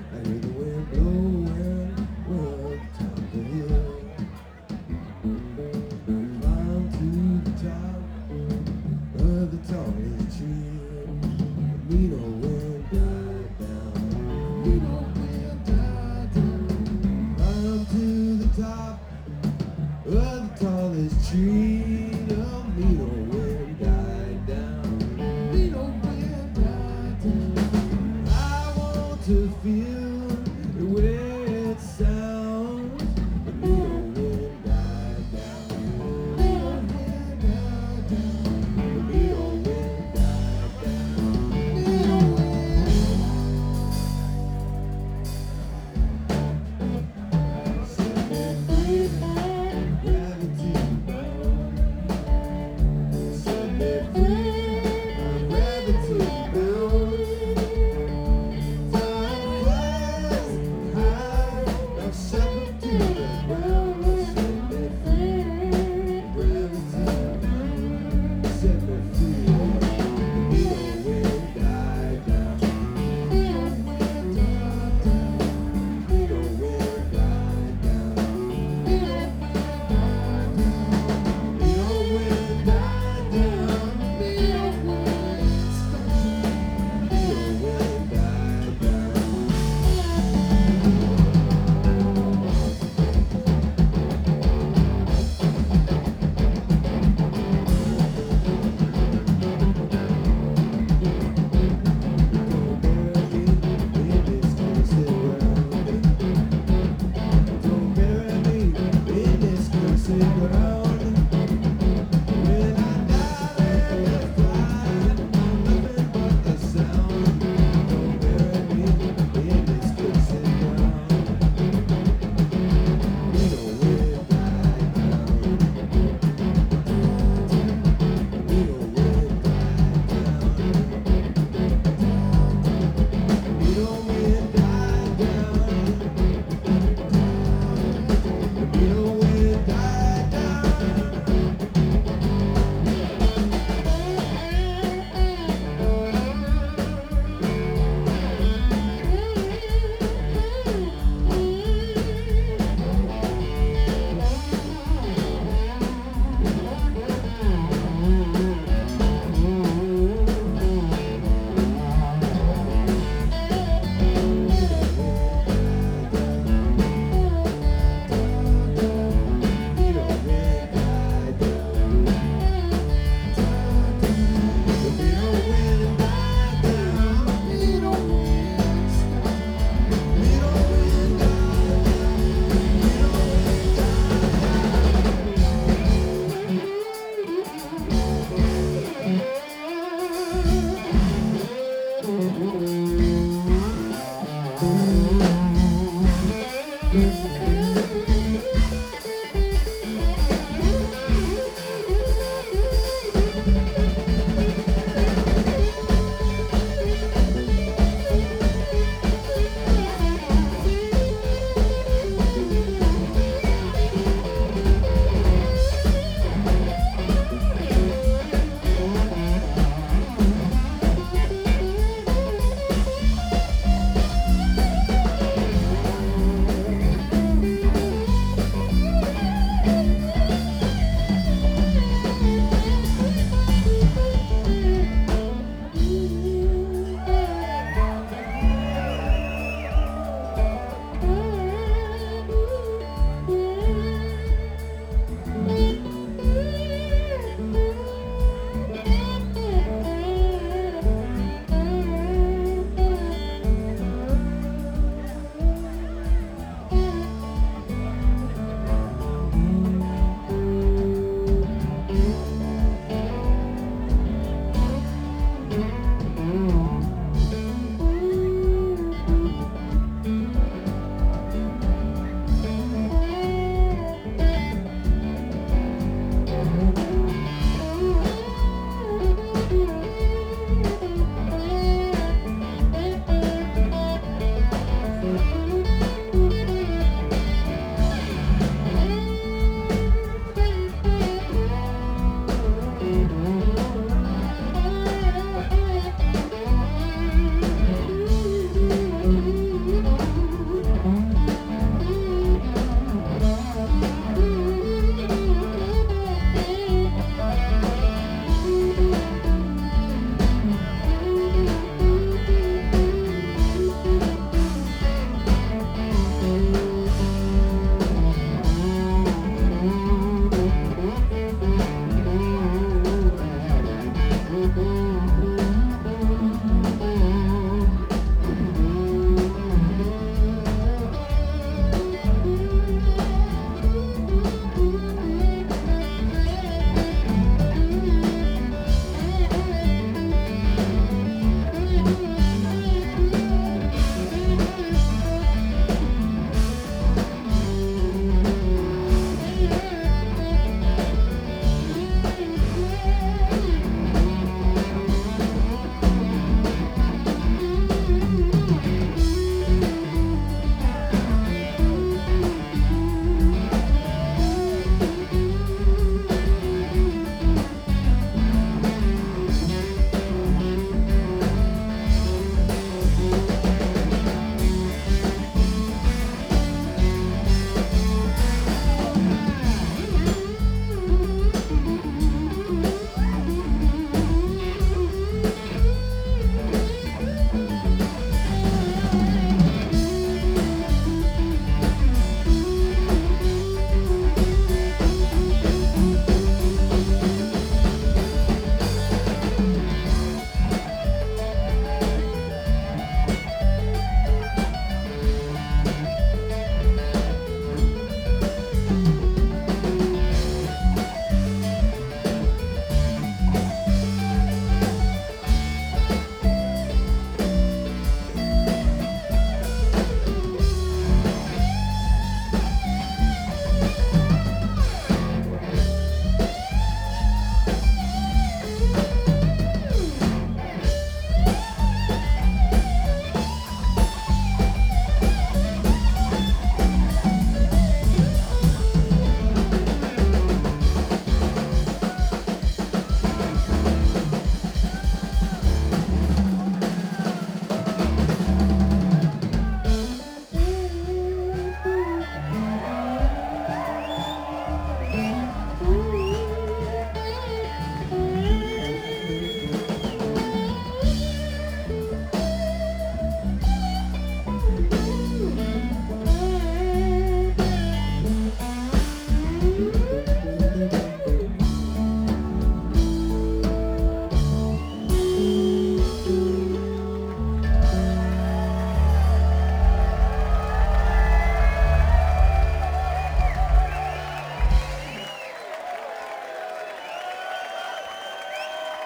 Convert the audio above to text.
I hear the wind blowing, we're up top of the hill. Climb to the top of the tallest tree. Meet old wind died down. Meet old wind died down. Climb to the top of the tallest tree. Oh, meet old wind died down. Meet old wind died down. I want to feel the way it sounds. The meet old wind died down. Meet old wind died down. The meet old wind died down. Meet old wind. Set me free, gravity bound. Set me free, gravity bound. Time flies high, now settle to the ground. Set me free, gravity bound. Set me free, the old wind died down. The old wind died down. The old wind died down. The old wind died down. The old wind stopped. The old wind died down. Don't bury me in this cursed ground. When I die, let me fly. I'm nothing but the sound. Don't bury me in this cursed ground. We don't win die down. We don't win die down. We don't win die down. We don't win die down. Thank you.